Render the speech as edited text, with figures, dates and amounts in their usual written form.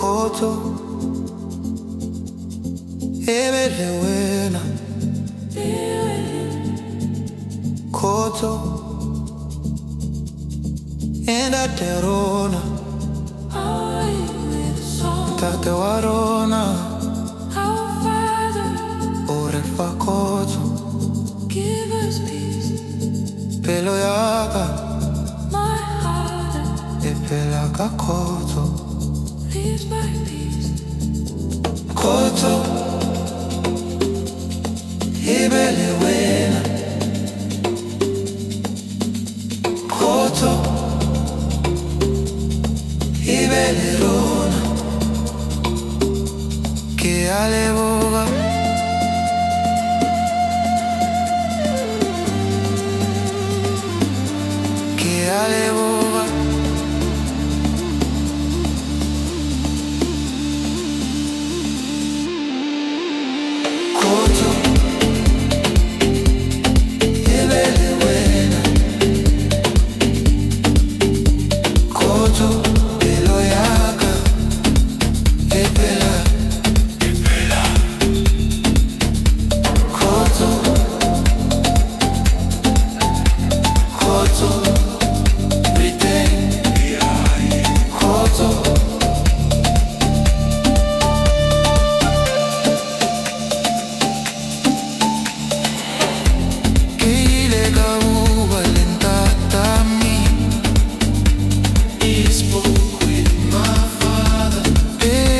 Koto ebele wena Koto endaterona tate warona ore fa koto pelo yaka epela ka koto Koto ebele wena Koto ebele rona che ale